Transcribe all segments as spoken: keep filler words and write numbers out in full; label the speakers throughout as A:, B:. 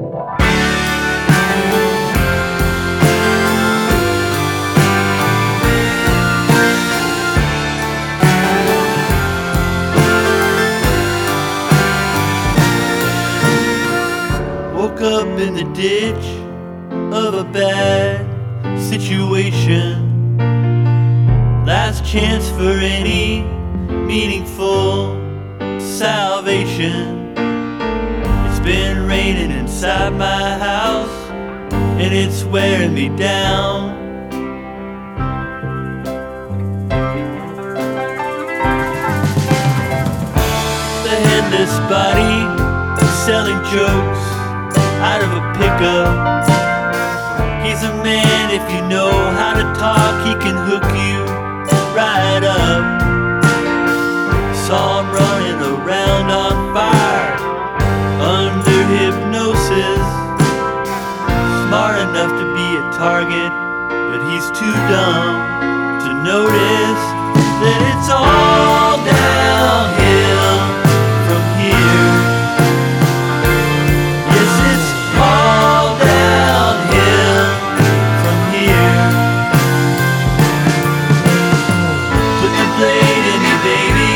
A: Woke up in the ditch of a bad situation. Last chance for any meaningful salvation. It's been raining inside my house and it's wearing me down. The headless body selling jokes out of a pickup. He's a man, if you know how to talk, he can hook you right up. Saw him running around on fire under hypnosis. Smart enough to be a target, but he's too dumb to notice that it's all downhill from here. Yes, it's all downhill from here. Put the blade in me, baby.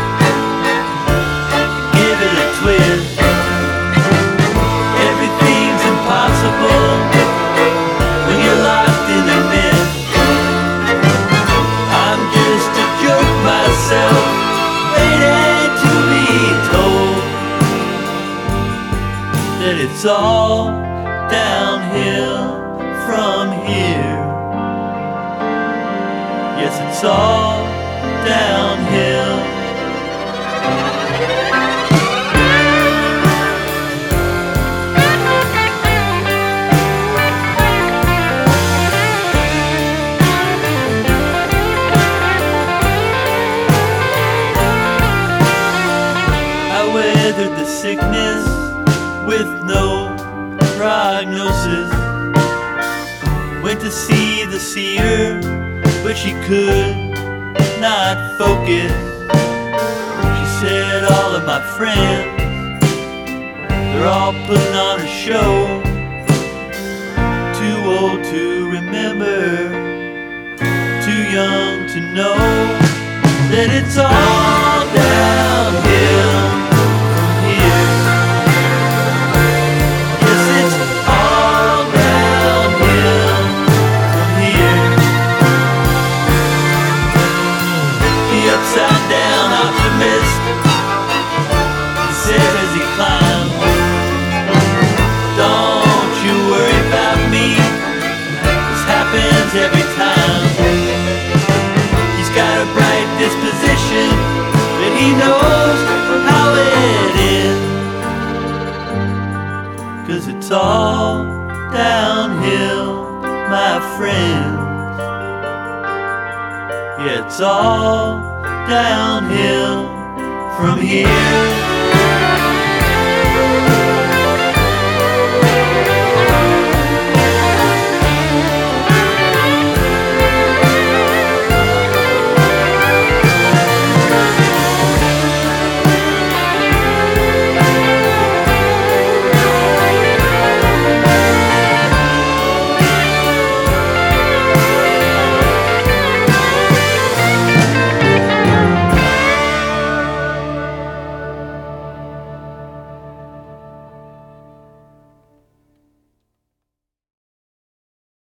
A: Give it a twist. Everything's impossible when you're locked in a mist. I'm just a jerk myself, waiting to be told that it's all downhill from here. Yes, it's all downhill. I weathered the sickness with no prognosis. Went to see the seer, but she could not focus. She said all of my friends, they're all putting on a show. Too old to remember, too young to know that it's all downhill from here. Yes, it's all downhill from here. The upside down optimist said as he climbed, don't you worry about me, this happens every time. He's got a bright disposition, but he knows how it is. 'Cause it's all downhill, my friend. Yeah, it's all downhill from here.